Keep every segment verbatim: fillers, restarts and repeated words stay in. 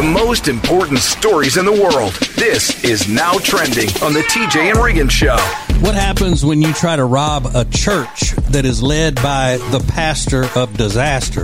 The most important stories in the world. This is Now Trending on the T J and Regan Show. What happens when you try to rob a church that is led by the pastor of disaster?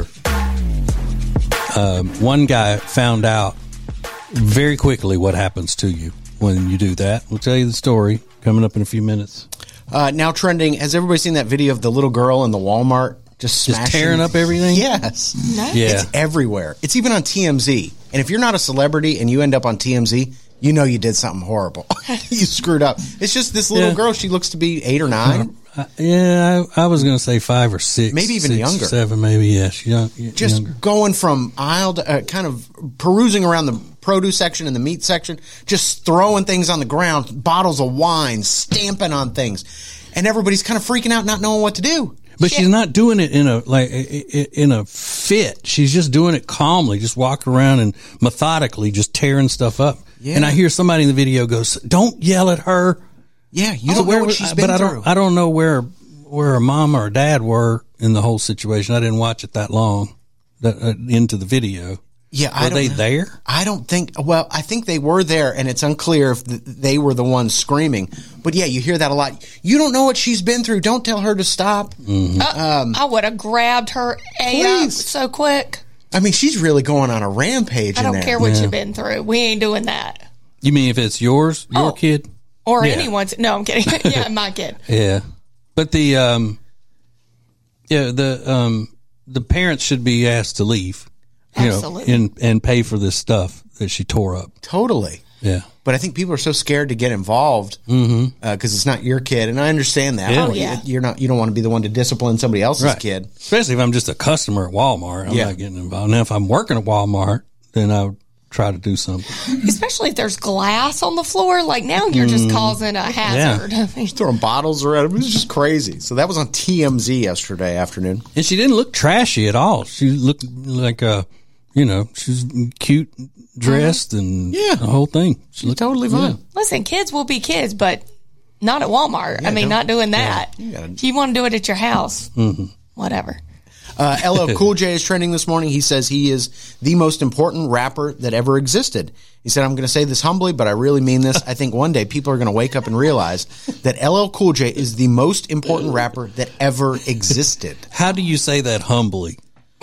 Uh, one guy found out very quickly what happens to you when you do that. We'll tell you the story coming up in a few minutes. Uh, now trending. Has everybody seen that video of the little girl in the Walmart just smashing? Just tearing up everything? Yes. Nice. Yeah. It's everywhere. It's even on T M Z. And if you're not a celebrity and you end up on T M Z, you know you did something horrible. You screwed up. It's just this little Yeah. girl. She looks to be eight or nine. Uh, yeah, I, I was going to say five or six. Maybe even six, younger. Seven, maybe, yes. Young, Just younger. going from aisle to uh, kind of perusing around the produce section and the meat section, just throwing things on the ground, bottles of wine, stamping on things. And everybody's kind of freaking out, not knowing what to do. But she's not doing it in a like in a fit. She's just doing it calmly, just walking around and methodically just tearing stuff up. Yeah. And I hear somebody in the video goes, "Don't yell at her." Yeah, you So don't where know what was- she's but been I through. don't. I don't know where where her mom or her dad were in the whole situation. I didn't watch it that long that, uh, into the video. Yeah, I Were don't they know. there? I don't think. Well, I think they were there, and it's unclear if th- they were the ones screaming. But yeah, you hear that a lot. You don't know what she's been through. Don't tell her to stop. Mm-hmm. Uh, I would have grabbed her A up Please. so quick. I mean, she's really going on a rampage I in don't there. care what Yeah. you've been through. We ain't doing that. You mean if it's yours, your Oh. kid? Or Yeah. anyone's. No, I'm kidding. Yeah, my kid. Yeah, but the um, yeah the um, the parents should be asked to leave. You Absolutely. know, and and pay for this stuff that she tore up. Totally. Yeah. But I think people are so scared to get involved because Mm-hmm. uh, it's not your kid, and I understand that. Yeah. Oh, yeah. You're not. You don't want to be the one to discipline somebody else's Right. kid. Especially if I'm just a customer at Walmart. I'm Yeah. not getting involved. Now, if I'm working at Walmart, then I would try to do something. Especially if there's glass on the floor. Like now you're just causing a hazard. I mean, Throwing bottles around. It was just crazy. So that was on T M Z yesterday afternoon. And she didn't look trashy at all. She looked like a, you know, she's cute dressed and Yeah. the whole thing. She looked Totally fine. listen, kids will be kids, but not at Walmart. I mean, don't- not doing that. you gotta- If you want to do it at your house, whatever. Uh, L L Cool J is trending this morning. He says he is the most important rapper that ever existed. He said, I'm going to say this humbly, but I really mean this. I think one day people are going to wake up and realize that L L Cool J is the most important rapper that ever existed. How do you say that humbly?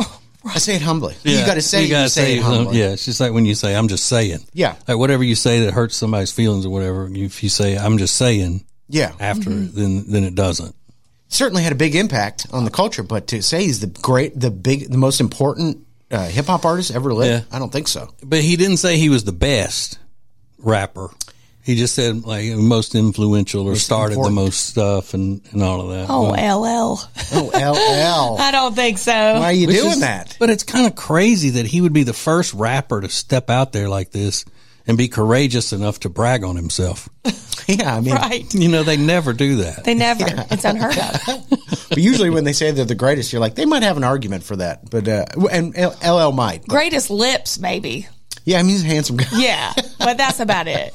I say it humbly. You got to say you it, gotta you say it humbly. Yeah, it's just like when you say, I'm just saying. Yeah. Like whatever you say that hurts somebody's feelings or whatever, if you say, I'm just saying Yeah. after, then then it doesn't. Certainly had a big impact on the culture, but to say he's the great, the big, the most important uh, hip hop artist ever lived, Yeah. I don't think so. But he didn't say he was the best rapper. He just said like most influential or started important. the most stuff and, and all of that. Oh, Well, L L. Oh, L L. I don't think so. Why are you which doing is- that? But it's kind of crazy that he would be the first rapper to step out there like this and be courageous enough to brag on himself. Yeah, I mean, Right. You know, they never do that. They never. It's unheard of. but usually when they say they're the greatest, you're like, they might have an argument for that. But, uh, and L L might. Greatest lips, maybe. Yeah, I mean, he's a handsome guy. Yeah, but that's about it.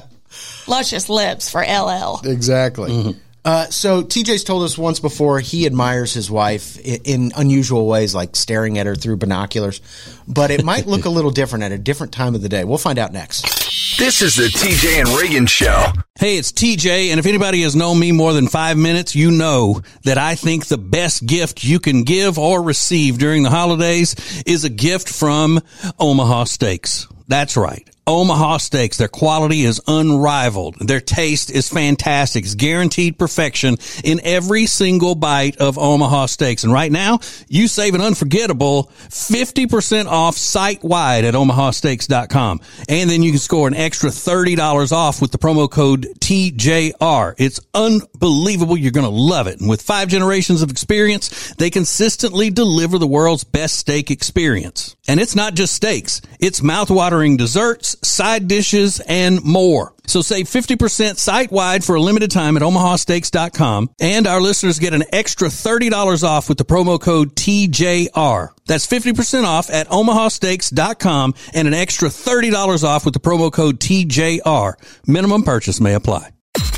Luscious lips for L L. Exactly. Uh, so T J's told us once before he admires his wife in, in unusual ways, like staring at her through binoculars. But it might look a little different at a different time of the day. We'll find out next. This is the T J and Regan Show. Hey, it's T J, and if anybody has known me more than five minutes, you know that I think the best gift you can give or receive during the holidays is a gift from Omaha Steaks. That's right. Omaha Steaks. Their quality is unrivaled. Their taste is fantastic. It's guaranteed perfection in every single bite of Omaha Steaks. And right now, you save an unforgettable fifty percent off site-wide at omaha steaks dot com. And then you can score an extra thirty dollars off with the promo code T J R. It's unbelievable. You're going to love it. And with five generations of experience, they consistently deliver the world's best steak experience. And it's not just steaks. It's mouth-watering desserts, side dishes, and more. So save fifty percent site-wide for a limited time at omaha steaks dot com. And our listeners get an extra thirty dollars off with the promo code T J R. That's fifty percent off at omaha steaks dot com and an extra thirty dollars off with the promo code T J R. Minimum purchase may apply.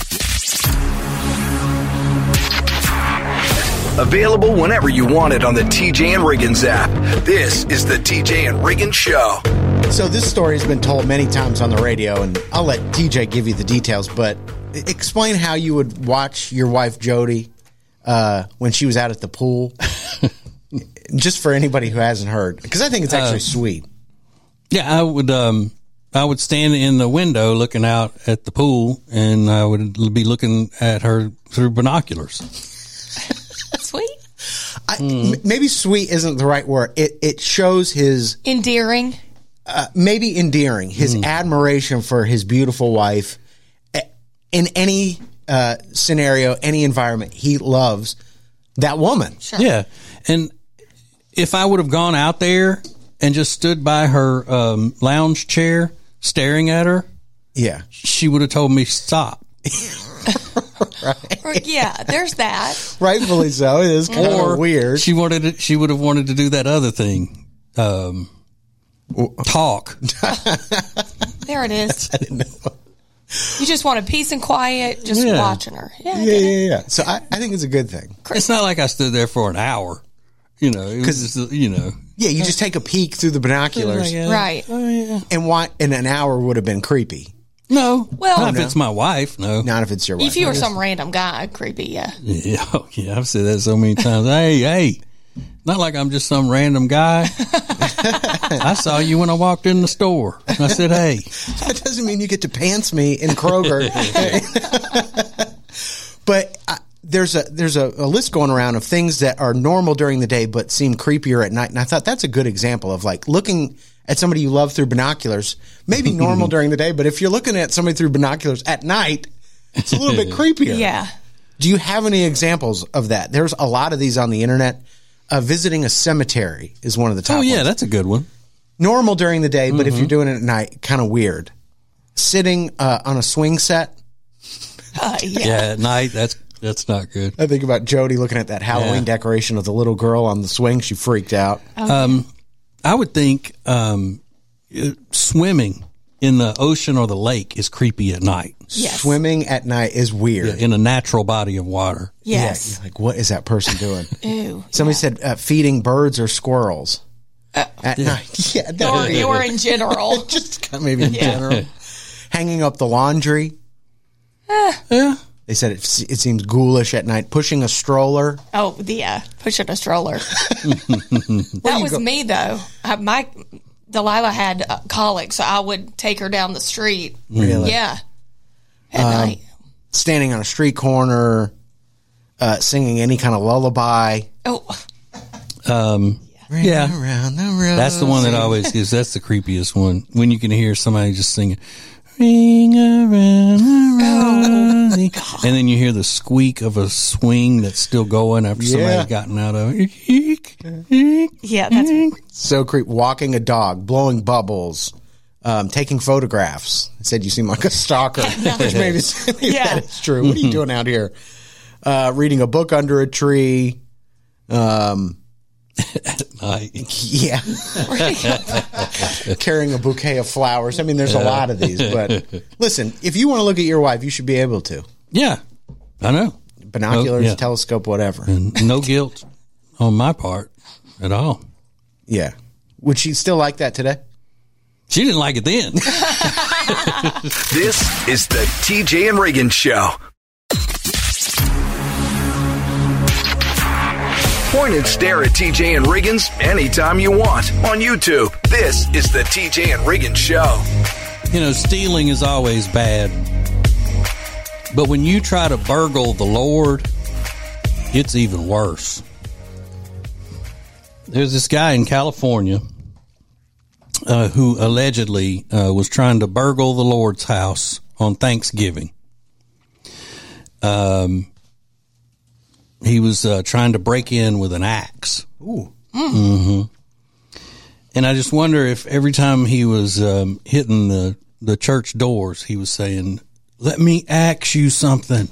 Available whenever you want it on the T J and Regan's app. This is the T J and Regan Show. So this story has been told many times on the radio, and I'll let T J give you the details, but explain how you would watch your wife, Jody, uh, when she was out at the pool. Just for anybody who hasn't heard, because I think it's actually uh, sweet. Yeah, I would um, I would stand in the window looking out at the pool, and I would be looking at her through binoculars. Sweet? I, mm. m- maybe sweet isn't the right word. It, it shows his... Endearing? Uh, maybe endearing, his mm. admiration for his beautiful wife. In any uh, scenario, any environment, he loves that woman. Sure. Yeah. And if I would have gone out there and just stood by her um, lounge chair staring at her, yeah, she would have told me stop. Right. Yeah, there's that. Rightfully so. It is kind of weird. She wanted to, she would have wanted to do that other thing. Um, talk. There it is. I didn't know. You just want a peace and quiet, just yeah. watching her. Yeah, yeah, yeah, yeah. So I, I think it's a good thing. It's not like I stood there for an hour. You know, because you know, yeah, you just take a peek through the binoculars, yeah. right? Oh, yeah. And why? And an hour would have been creepy. No, well, not no. if it's my wife. No, not if it's your wife. If you were some random guy, creepy. Yeah, yeah, oh, yeah. I've said that so many times. Hey, hey, not like I'm just some random guy. I saw you when I walked in the store. I said, hey, that doesn't mean you get to pants me in Kroger. But I, there's a there's a, a list going around of things that are normal during the day but seem creepier at night, and I thought that's a good example of like looking at somebody you love through binoculars. Maybe normal during the day, but if you're looking at somebody through binoculars at night, it's a little bit creepier. Yeah. Do you have any examples of that? There's a lot of these on the internet. Uh, visiting a cemetery is one of the top. Oh yeah, ones. that's a good one. Normal during the day, but mm-hmm. if you're doing it at night, kind of weird. Sitting uh, on a swing set. Uh, yeah. yeah, at night that's. That's not good. I think about Jody looking at that Halloween yeah. decoration of the little girl on the swing. She freaked out. Okay. Um, I would think um, swimming in the ocean or the lake is creepy at night. Yes. Swimming at night is weird. Yeah, in a natural body of water. Yes. Yeah, you're like, what is that person doing? Ew. Somebody yeah. said uh, feeding birds or squirrels uh, at yeah. night. Yeah, that, or, or in general. Just maybe in yeah. general. Hanging up the laundry. Uh, yeah. They said it, it seems ghoulish at night. Pushing a stroller. Oh, yeah. Pushing a stroller. That was go- me, though. I, my Delilah had uh, colic, so I would take her down the street. Really? Yeah. At um, night. Standing on a street corner, uh, singing any kind of lullaby. Oh. Um, Ring yeah. Around the road. That's the one that always is. That's the creepiest one. When you can hear somebody just singing, ring around the rosy. Oh, and then you hear the squeak of a swing that's still going after yeah. somebody's gotten out of it. Yeah, that's so creepy. Walking a dog, blowing bubbles, um, taking photographs. I said you seem like a stalker, which maybe yeah. that is true. What are you doing out here? Uh, reading a book under a tree. Um, At night. Yeah. Carrying a bouquet of flowers. I mean, there's a lot of these, but listen, if you want to look at your wife, you should be able to. Yeah, I know. Binoculars, oh, yeah. telescope, whatever. And no guilt on my part at all. Yeah. Would she still like that today? She didn't like it then. This is the T J and Reagan Show. Point and stare at T J and Reagan's anytime you want on YouTube. This is the T J and Reagan Show. You know, stealing is always bad. But when you try to burgle the Lord, it's even worse. There's this guy in California uh, who allegedly uh, was trying to burgle the Lord's house on Thanksgiving. Um, he was uh, trying to break in with an axe. Ooh. Mm. Mm-hmm. And I just wonder if every time he was um, hitting the, the church doors, he was saying, "Let me ask you something."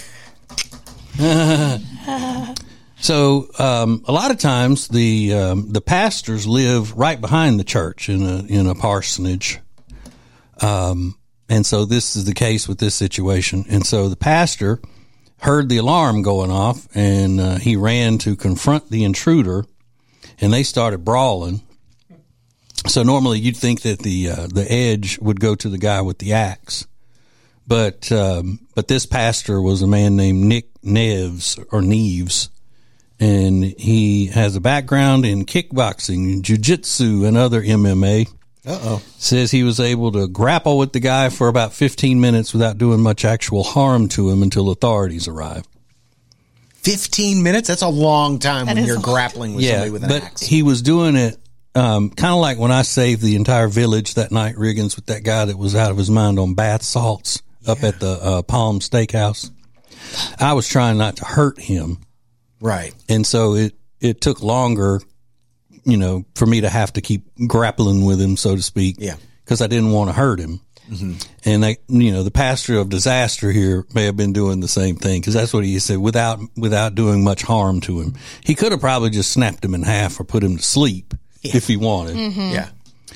So um, a lot of times the um, the pastors live right behind the church in a in a parsonage, um, and so this is the case with this situation. And so the pastor heard the alarm going off, and uh, he ran to confront the intruder, and they started brawling. So normally you'd think that the uh, the edge would go to the guy with the axe, but um, but this pastor was a man named Nick Neves or Neves, and he has a background in kickboxing, jiu-jitsu, and other M M A. Uh-oh. Says he was able to grapple with the guy for about fifteen minutes without doing much actual harm to him until authorities arrived. fifteen minutes? That's a long time That when is you're a long- grappling with Yeah, somebody with an but axe. he was doing it um, kind of like when I saved the entire village that night, Riggins, with that guy that was out of his mind on bath salts up at the uh, Palm Steakhouse. I was trying not to hurt him. Right. And so it, it took longer, you know, for me to have to keep grappling with him, so to speak. Yeah. Because I didn't want to hurt him. Mm-hmm. And they, you know, the pastor of disaster here may have been doing the same thing, because that's what he said, without without doing much harm to him. He could have probably just snapped him in half or put him to sleep Yeah. if he wanted. Mm-hmm. Yeah.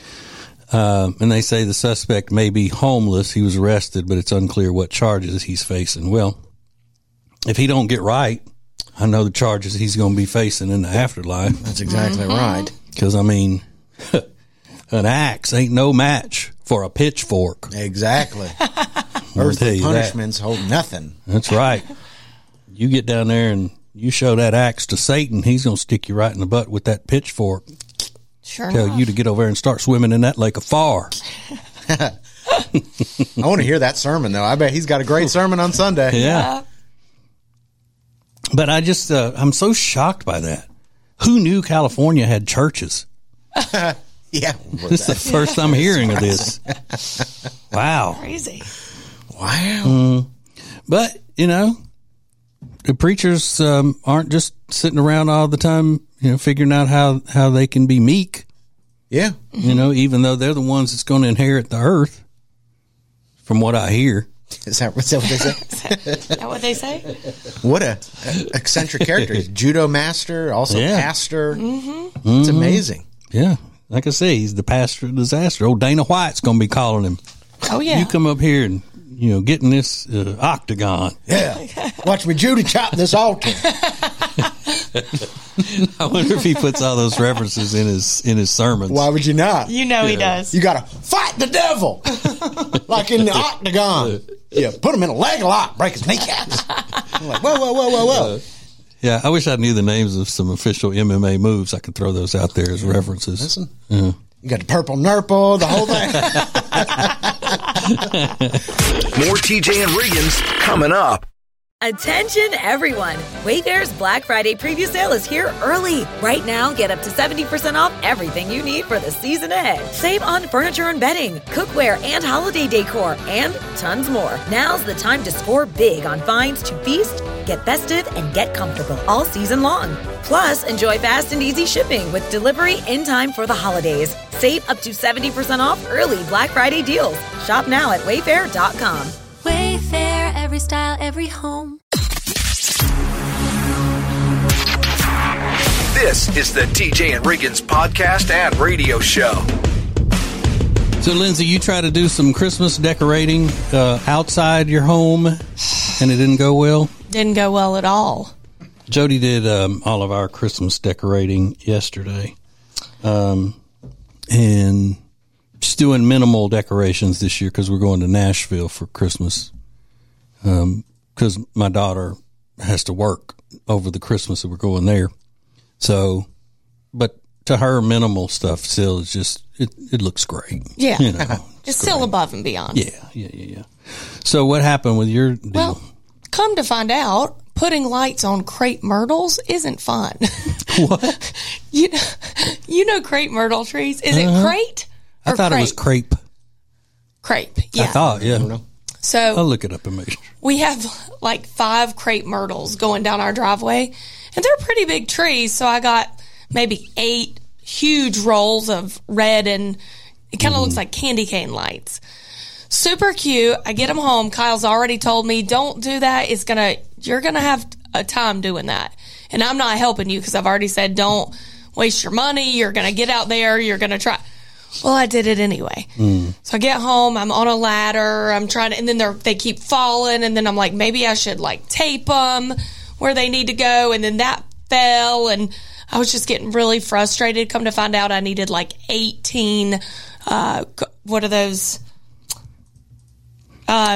Um, and they say the suspect may be homeless. He was arrested, but it's unclear what charges he's facing. Well, if he don't get right, I know the charges he's going to be facing in the afterlife. That's exactly right. Because, I mean, an axe ain't no match for a pitchfork. Exactly. tell Earthly you that. punishments hold nothing. That's right. You get down there and you show that axe to Satan, he's going to stick you right in the butt with that pitchfork. Sure Tell enough. you to get over there and start swimming in that lake of fire. I want to hear that sermon, though. I bet he's got a great sermon on Sunday. Yeah. But I just, uh, I'm so shocked by that. Who knew California had churches? Yeah. This is the first I'm hearing of this. Wow. Crazy. Wow. But, you know, the preachers um, aren't just sitting around all the time, you know, figuring out how, how they can be meek, Yeah. you know, even though they're the ones that's going to inherit the earth, from what I hear. Is that, is that what they say? Is that what they say? What a, a eccentric character. He's judo master, also Yeah. pastor. Mm-hmm. It's amazing. Yeah. Like I say, he's the pastor of disaster. Old Dana White's going to be calling him. Oh, yeah. You come up here and, you know, get in this uh, octagon. Yeah. Watch me Judy chop this altar. I wonder if he puts all those references in his in his sermons. Why would you not? You know he does. You got to fight the devil. Like in the octagon. Yeah, put him in a leg lock, break his kneecaps. I'm like, whoa, whoa, whoa, whoa, whoa. Yeah, I wish I knew the names of some official M M A moves. I could throw those out there as references. Listen. Yeah. You got the purple nurple, the whole thing. More T J and Riggins coming up. Attention everyone! Wayfair's Black Friday preview sale is here early. Right now, get up to seventy percent off everything you need for the season ahead. Save on furniture and bedding, cookware and holiday decor, and tons more. Now's the time to score big on finds to feast, get festive, and get comfortable all season long. Plus, enjoy fast and easy shipping with delivery in time for the holidays. Save up to seventy percent off early Black Friday deals. Shop now at wayfair dot com. Wayfair, every style, every home. This is the T J and Riggins podcast and radio show. So, Lindsay, you try to do some Christmas decorating uh, outside your home, and it didn't go well? Didn't go well at all. Jody did um, all of our Christmas decorating yesterday. Um, and just doing minimal decorations this year because we're going to Nashville for Christmas. Because um, my daughter has to work over the Christmas that we're going there. So, but to her, minimal stuff still is just, it, it looks great. Yeah. You know, It's still above and beyond. yeah, yeah, yeah, yeah. So what happened with your deal? Well, come to find out, putting lights on crepe myrtles isn't fun. What? you, know, you know crepe myrtle trees? Is it crate or I thought crepe? it was crepe. Crepe, yeah. I thought, yeah. I'll So look it up and make sure. we have like five crepe myrtles going down our driveway, and they're pretty big trees. So I got maybe eight huge rolls of red, and it kind of Mm-hmm. looks like candy cane lights. Super cute. I get them home. Kyle's already told me, don't do that. It's going to, you're going to have a time doing that. And I'm not helping you because I've already said, don't waste your money. You're going to get out there. You're going to try. Well, I did it anyway. Mm. So I get home, I'm on a ladder, I'm trying to, and then they're, they keep falling, and then I'm like, maybe I should like tape them where they need to go, and then that fell, and I was just getting really frustrated. Come to find out I needed like eighteen, uh, what are those? Uh,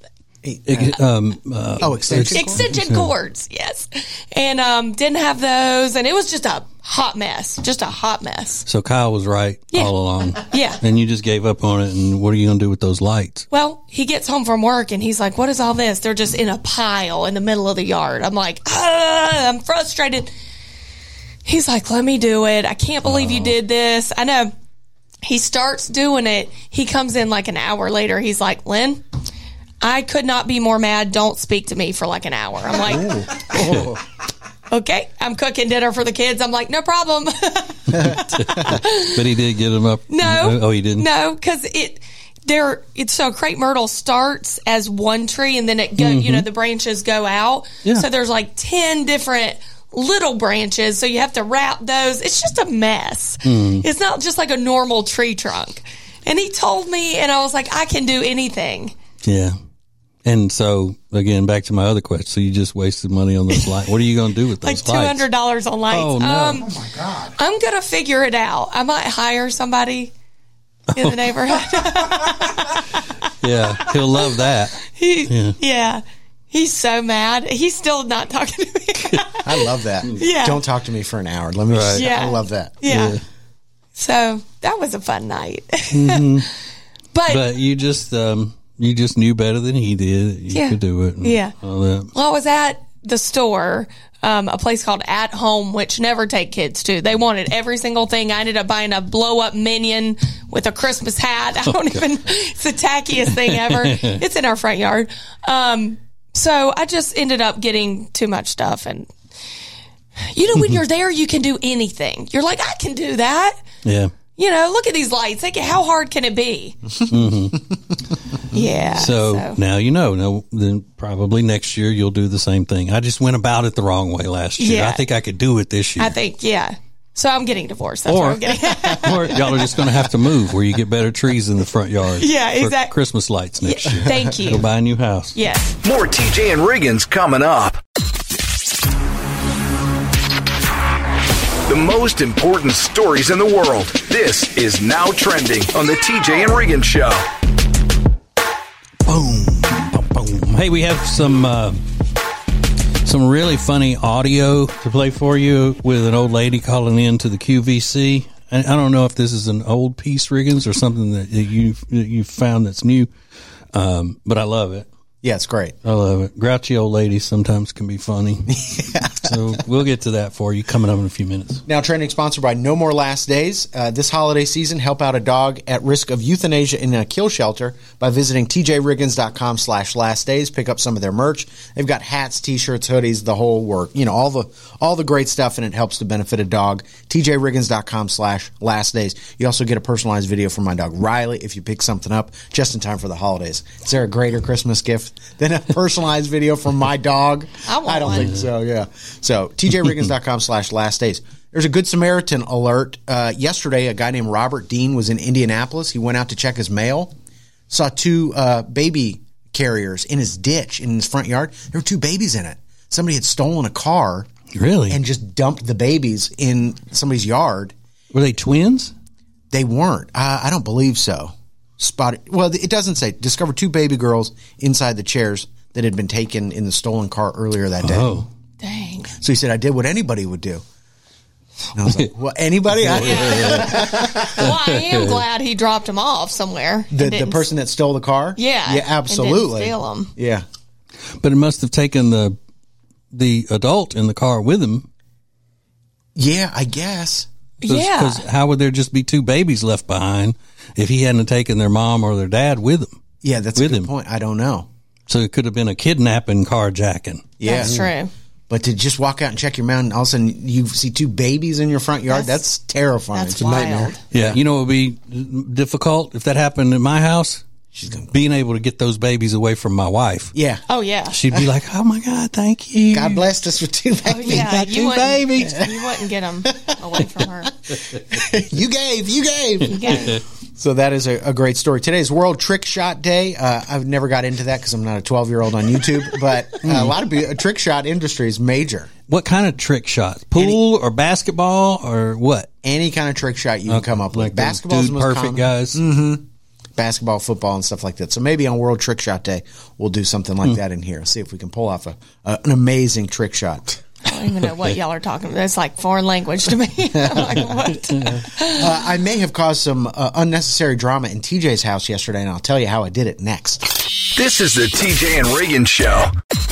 Um, uh, oh, extension extension cords, yes. And um, didn't have those, and it was just a hot mess, just a hot mess. So Kyle was right Yeah. all along. Yeah. And you just gave up on it, and what are you going to do with those lights? Well, he gets home from work, and he's like, what is all this? They're just in a pile in the middle of the yard. I'm like, ah, I'm frustrated. He's like, let me do it. I can't believe you did this. I know. He starts doing it. He comes in like an hour later. He's like, Lynn, I could not be more mad. Don't speak to me for like an hour. I'm like, oh. Okay, I'm cooking dinner for the kids. I'm like, no problem. But he did get them up. No. Oh, he didn't? No, because it, there, it's so crepe myrtle starts as one tree and then it go, mm-hmm. you know, the branches go out. Yeah. So there's like ten different little branches. So you have to wrap those. It's just a mess. Mm. It's not just like a normal tree trunk. And he told me, and I was like, I can do anything. Yeah. And so, again, back to my other question. So you just wasted money on those lights. What are you going to do with those like two hundred dollars lights? on lights. Oh, no. Um, Oh, my God. I'm going to figure it out. I might hire somebody in the neighborhood. Yeah, he'll love that. He, Yeah. yeah. He's so mad. He's still not talking to me. I love that. Yeah. Don't talk to me for an hour. Let me just, Yeah. I love that. Yeah. Yeah. So that was a fun night. Mm-hmm. but, But you just, um, you just knew better than he did. You Yeah. could do it. and Yeah. all that. well, I was at the store, um, a place called At Home, which never take kids to. They wanted every single thing. I ended up buying a blow up minion with a Christmas hat. I don't even, it's the tackiest thing ever. It's in our front yard. Um, so I just ended up getting too much stuff. And, you know, when you're there, you can do anything. You're like, I can do that. Yeah. You know, look at these lights. Like, how hard can it be? Mm-hmm. Yeah. So, so. now you know. Now, then probably next year you'll do the same thing. I just went about it the wrong way last year. Yeah. I think I could do it this year. I think, yeah. So I'm getting divorced. That's Or- what I'm getting. Or y'all are just going to have to move where you get better trees in the front yard. Yeah, for exact- Christmas lights next Yeah, year. thank you. Go buy a new house. Yes. More T J and Riggins coming up. The most important stories in the world. This is Now Trending on the T J and Riggins Show. Boom, boom, boom. Hey, we have some uh, some really funny audio to play for you with an old lady calling in to the Q V C. I, I don't know if this is an old piece, Riggins, or something that you that you found that's new, um, but I love it. Yeah, it's great. I love it. Grouchy old ladies sometimes can be funny. Yeah. So we'll get to that for you coming up in a few minutes. Now, trending sponsored by No More Last Days. Uh, this holiday season, help out a dog at risk of euthanasia in a kill shelter by visiting tjriggins.com slash last days. Pick up some of their merch. They've got hats, t-shirts, hoodies, the whole work. You know, all the all the great stuff, and it helps to benefit a dog. tjriggins.com slash last days. You also get a personalized video from my dog, Riley, if you pick something up just in time for the holidays. Is there a greater Christmas gift than a personalized video from my dog? I want I don't one. think so, yeah. So, tjriggins.com slash last days. There's a Good Samaritan alert. Uh, yesterday, a guy named Robert Dean was in Indianapolis. He went out to check his mail, saw two uh, baby carriers in his ditch in his front yard. There were two babies in it. Somebody had stolen a car. Really? And just dumped the babies in somebody's yard. Were they twins? They weren't. Uh, I don't believe so. Spotted. Well, it doesn't say. Discovered two baby girls inside the chairs that had been taken in the stolen car earlier that day. Oh. Dang. So he said, I did what anybody would do. And I was like, what, anybody? I, Well, I am glad he dropped him off somewhere. the, and the didn't- person that stole the car? Yeah. Yeah, absolutely. And didn't steal him. Yeah. But it must have taken the the adult in the car with him. Yeah, I guess. Cause, Yeah. 'cause how would there just be two babies left behind if he hadn't taken their mom or their dad with him? Yeah, that's With a good him. point. I don't know. So it could have been a kidnapping, carjacking. Yeah. That's true. But to just walk out and check your mail and all of a sudden you see two babies in your front yard, that's, That's- terrifying. That's It's a wild. nightmare. Yeah. You know what would be difficult if that happened in my house? She's gonna, Being able to get those babies away from my wife. yeah. Oh, yeah. She'd be like, oh my God, thank you. God blessed us with two babies. Oh, yeah. Got You two wouldn't, babies. you wouldn't get him away from her. You gave, you gave. Yeah. So that is a, a great story. Today is World Trick Shot Day. Uh, I've never got into that because I'm not a twelve-year-old on YouTube, but uh, a lot of a trick shot industry is major. What kind of trick shot? Pool Any, or basketball or what? Any kind of trick shot you can okay, come up with. like Basketball is the most perfect common. guys. Mm-hmm. Basketball, football, and stuff like that. So maybe on World Trick Shot Day, we'll do something like mm. that in here. See if we can pull off a, a an amazing trick shot. I don't even know what y'all are talking about. That's like foreign language to me. I'm like, what? Uh, I may have caused some uh, unnecessary drama in T J's house yesterday, and I'll tell you how I did it next. This is the T J and Reagan Show.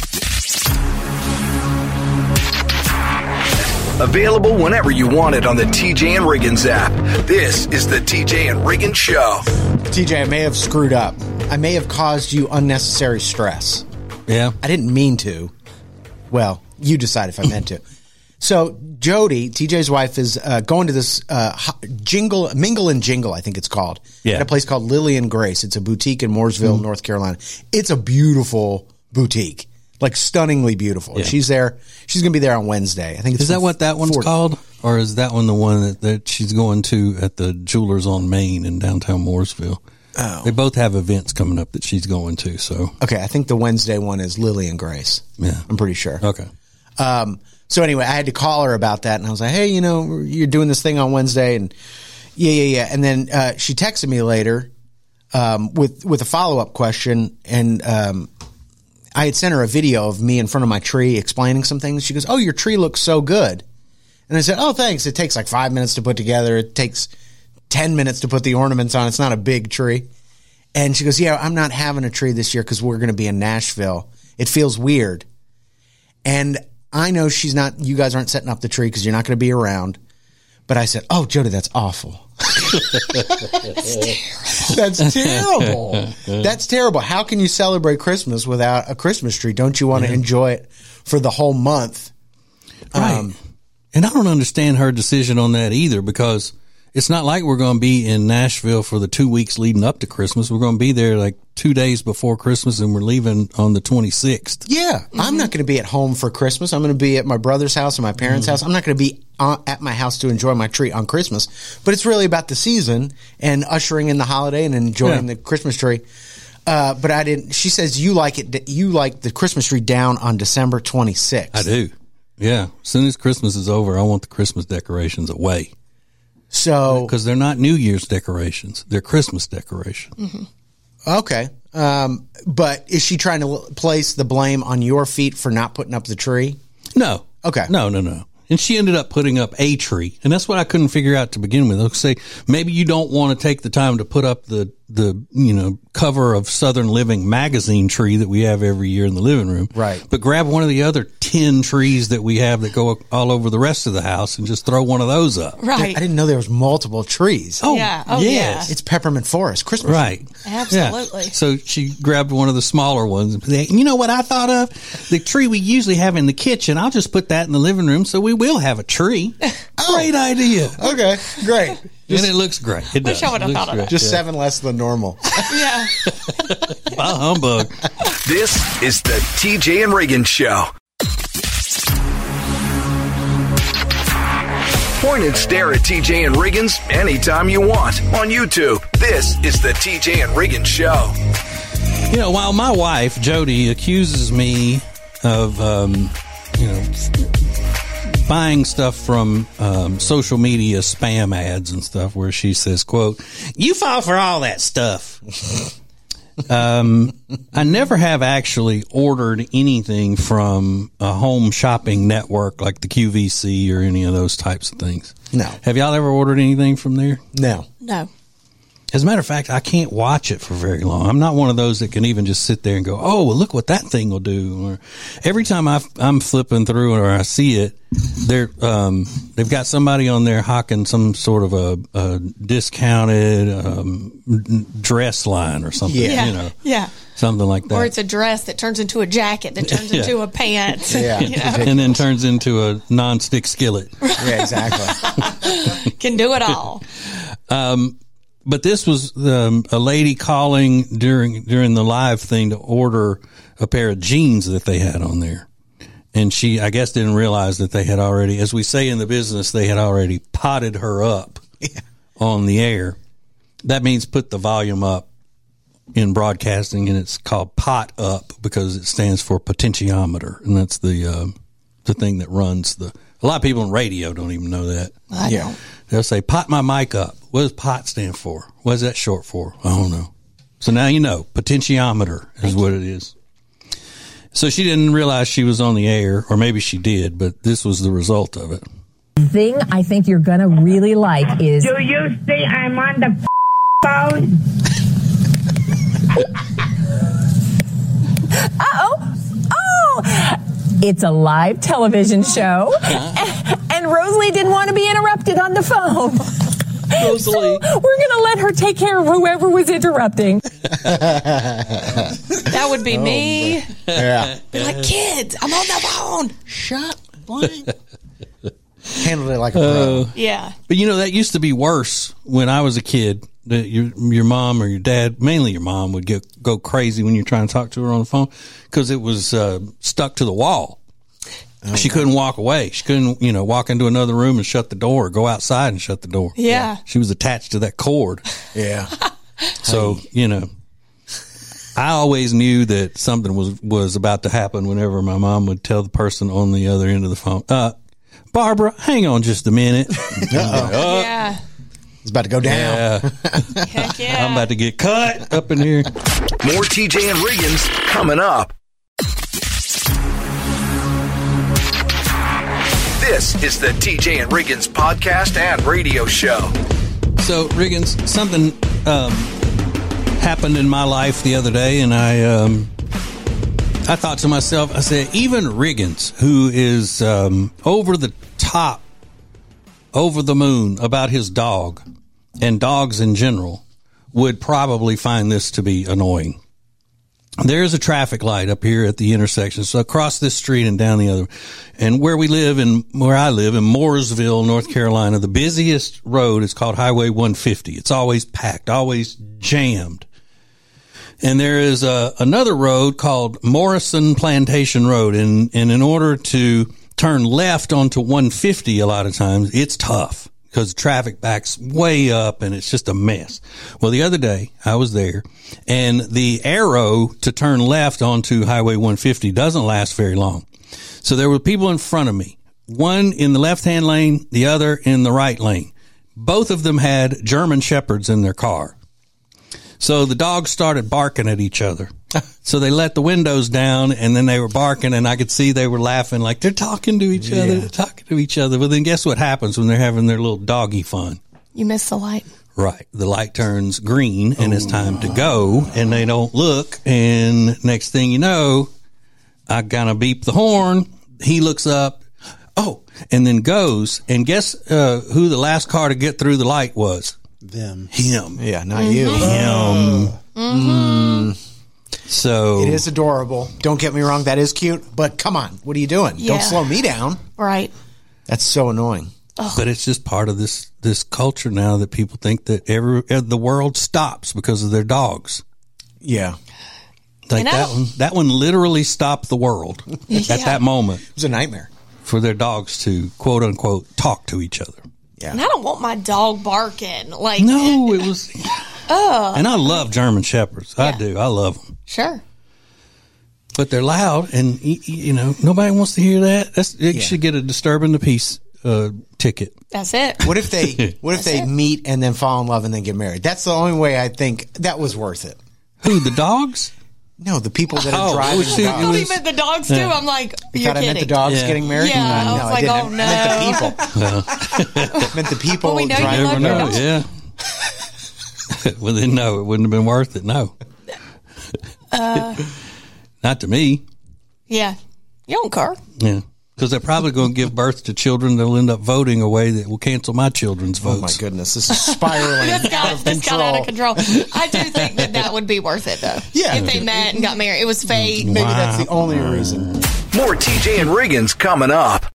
Available whenever you want it on the T J and Riggins app. This is the T J and Riggins Show. T J, I may have screwed up. I may have caused you unnecessary stress. Yeah. I didn't mean to. Well, you decide if I meant to. So Jody, T J's wife, is uh, going to this uh, jingle, mingle and jingle, I think it's called. Yeah. At a place called Lily and Grace. It's a boutique in Mooresville, mm. North Carolina. It's a beautiful boutique. Like stunningly beautiful. Yeah. She's there. She's going to be there on Wednesday. I think it's is that what that one's forty called, or is that one the one that, that she's going to at the Jewelers on Main in downtown Mooresville? Oh, they both have events coming up that she's going to. So okay, I think the Wednesday one is Lily and Grace. Yeah, I'm pretty sure. Okay. Um. So anyway, I had to call her about that, and I was like, "Hey, you know, you're doing this thing on Wednesday," and yeah, yeah, yeah. And then uh, she texted me later um, with with a follow up question, and um. I had sent her a video of me in front of my tree explaining some things. She goes, "Oh, your tree looks so good." And I said, "Oh, thanks. It takes like five minutes to put together. It takes ten minutes to put the ornaments on. It's not a big tree." And she goes, "Yeah, I'm not having a tree this year because we're going to be in Nashville. It feels weird." And I know she's not, you guys aren't setting up the tree because you're not going to be around. But I said, "Oh, Jody, that's awful." That's terrible. That's terrible. How can you celebrate Christmas without a Christmas tree? Don't you want to yeah. enjoy it for the whole month? Right. Um, and I don't understand her decision on that either, because it's not like we're going to be in Nashville for the two weeks leading up to Christmas. We're going to be there like two days before Christmas, and we're leaving on the twenty-sixth. Yeah. Mm-hmm. I'm not going to be at home for Christmas. I'm going to be at my brother's house and my parents' mm-hmm. house. I'm not going to be on, at my house to enjoy my tree on Christmas. But it's really about the season and ushering in the holiday and enjoying yeah. the Christmas tree. Uh, but I didn't. She says you like it. You like the Christmas tree down on December twenty-sixth. I do. Yeah. As soon as Christmas is over, I want the Christmas decorations away. So, because they're not New Year's decorations, they're Christmas decorations. Mm-hmm. Okay. Um, but is she trying to place the blame on your feet for not putting up the tree? No. Okay. No, no, no. And she ended up putting up a tree. And that's what I couldn't figure out to begin with. I'll say, maybe you don't want to take the time to put up the, the, you know, cover of Southern Living magazine tree that we have every year in the living room. Right. But grab one of the other ten trees that we have that go all over the rest of the house and just throw one of those up. Right. I didn't know there was multiple trees. Oh, yeah. Oh, yes. yeah. It's Peppermint Forest, Christmas. Right. Absolutely. Yeah. So she grabbed one of the smaller ones. And said, you know what I thought of? The tree we usually have in the kitchen. I'll just put that in the living room so we will have a tree. Oh. Great idea. Okay, great. Just, and it looks great. It wish does. I would have thought of that. Just yeah. seven less than normal. Yeah. Bah humbug. This is the T J and Reagan Show. Point and stare at T J and Riggins anytime you want on YouTube. This is the T J and Riggins Show. You know, while my wife, Jody, accuses me of, um, you know, buying stuff from um, social media spam ads and stuff where she says, quote, "You fall for all that stuff." um, I never have actually ordered anything from a home shopping network like the Q V C or any of those types of things. No. Have y'all ever ordered anything from there? No. No. As a matter of fact, I can't watch it for very long. I'm not one of those that can even just sit there and go, "Oh, well, look what that thing will do." Or every time I, I'm flipping through or I see it, they're um, they've got somebody on there hawking some sort of a, a discounted um, dress line or something. Yeah. You know, yeah, something like that. Or it's a dress that turns into a jacket that turns yeah. into a pant. Yeah, you know? And then turns into a non-stick skillet. Yeah, exactly. Can do it all. Um. But this was um, a lady calling during during the live thing to order a pair of jeans that they had on there. And she, I guess, didn't realize that they had already, as we say in the business, they had already potted her up yeah. on the air. That means put the volume up in broadcasting, and it's called pot up because it stands for potentiometer, and that's the uh, the thing that runs the. A lot of people in radio don't even know that. I Yeah. don't. They'll say, pot my mic up. What does pot stand for? What is that short for? I don't know. So now you know. Potentiometer is what it is. So she didn't realize she was on the air, or maybe she did, but this was the result of it. Thing I think you're going to really like is... Do you see I'm on the phone? Uh-oh. Oh! It's a live television show, and Rosalie didn't want to be interrupted on the phone. Rosalie. So we're going to let her take care of whoever was interrupting. That would be me. Yeah. Be like, kids, I'm on the phone. Shut blank. Handled it like a pro. Yeah. But you know, that used to be worse when I was a kid. That your your mom or your dad, mainly your mom, would get go crazy when you're trying to talk to her on the phone because it was uh, stuck to the wall. Oh, she couldn't walk away. She couldn't, you know, walk into another room and shut the door, or go outside and shut the door. Yeah. She was attached to that cord. Yeah. So, you know, I always knew that something was, was about to happen whenever my mom would tell the person on the other end of the phone, uh, Barbara, hang on just a minute. Uh-oh. Yeah. It's about to go down. Yeah. Heck yeah. I'm about to get cut up in here. More T J and Riggins coming up. This is the T J and Riggins podcast and radio show. So, Riggins, something um, happened in my life the other day, and I um, I thought to myself, I said, even Riggins, who is um, over the top, over the moon about his dog and dogs in general, would probably find this to be annoying. There's a traffic light up here at the intersection, so across this street and down the other. And where we live, and where I live in Mooresville, North Carolina, the busiest road is called Highway one fifty. It's always packed, always jammed. And there is a, another road called Morrison Plantation Road, and, and in order to turn left onto one fifty a lot of times, it's tough because traffic backs way up and it's just a mess. Well, the other day I was there, and the arrow to turn left onto Highway one fifty doesn't last very long. So there were people in front of me, one in the left-hand lane, the other in the right lane. Both of them had German Shepherds in their car. So the dogs started barking at each other. So they let the windows down, and then they were barking, and I could see they were laughing like they're talking to each other, they're talking to each other. But then guess what happens when they're having their little doggy fun? You missed the light. Right. The light turns green, and it's time to go, and they don't look. And next thing you know, I kind of beep the horn. He looks up. Oh, and then goes. And guess uh, who the last car to get through the light was? Them. Him. Yeah, not you. Him. Mm. So It is adorable. Don't get me wrong, that is cute. But come on, what are you doing? Yeah. Don't slow me down. Right. That's so annoying. But it's just part of this this culture now that people think that every uh, the world stops because of their dogs. Yeah. Like You know- that one, that one literally stopped the world Yeah. at that moment It was a nightmare. for their dogs to quote unquote talk to each other. Yeah. And I don't want my dog barking. Like, No, it was. And I love German Shepherds. I Yeah. do. I love them. Sure. But they're loud, and y- y- you know nobody wants to hear that. That's it. Yeah. Should get a disturbing the peace uh, ticket. That's it. What if they what if they it. meet and then fall in love and then get married? That's the only way I think that was worth it. Who, the dogs? No, the people that are Oh, driving it was the too- I dogs. it thought he was- meant the dogs too. Yeah. I'm like, You you're thought I kidding. meant the dogs Yeah. getting married? Yeah, I no, was I like, didn't. oh, I meant no. the people. I meant the people Well, we know you driving love the your dogs. dog. Yeah. Well, then no, it wouldn't have been worth it. No, Uh, not to me. Yeah. You don't care. Yeah, because they're probably going to give birth to children that'll end up voting a way that will cancel my children's Oh votes. my goodness, this is spiraling This out got, of this got control. out of control. I do think that that would be worth it, though. Yeah. If they met and got married. It was fate. Maybe that's the only reason. More T J and Riggins coming up.